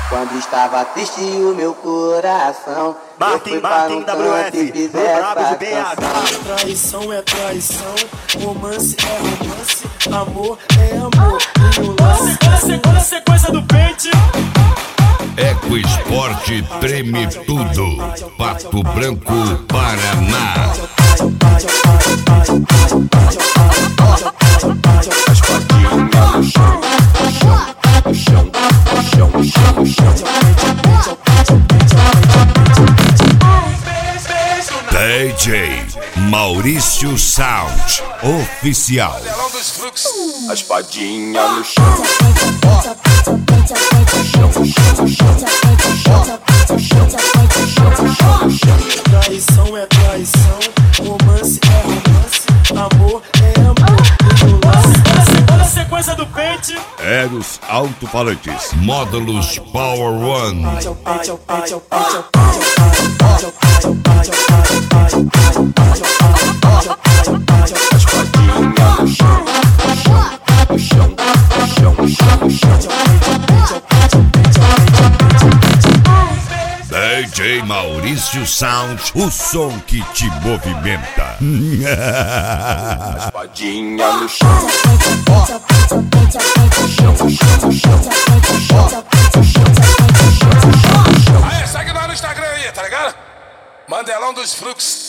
Quando estava triste o meu coração, eu fui para um canto e fiz essa canção. Traição é traição, romance é romance, amor é amor. Olha a sequência do pente. Eco Esporte treme tudo. Pato Branco, Paraná. As patinhas no chão, no chão, no chão, no chão, no chão, no chão. DJ Maurício Sound Oficial. As padinhas no chão, no chão, no chão, no chão, no chão, no chão. Traição é traição, romance é romance, amor é amor. Olha a sequência do pente. Eros Alto-Falantes. Módulos Power One. As padinhas no chão, no chão, no chão, no chão, no chão. DJ Maurício Sound, o som que te movimenta. As padinhas no chão, no chão, no chão, no chão, no chão. Aí, segue lá no Instagram aí, tá ligado? Mandelão dos Fluxos.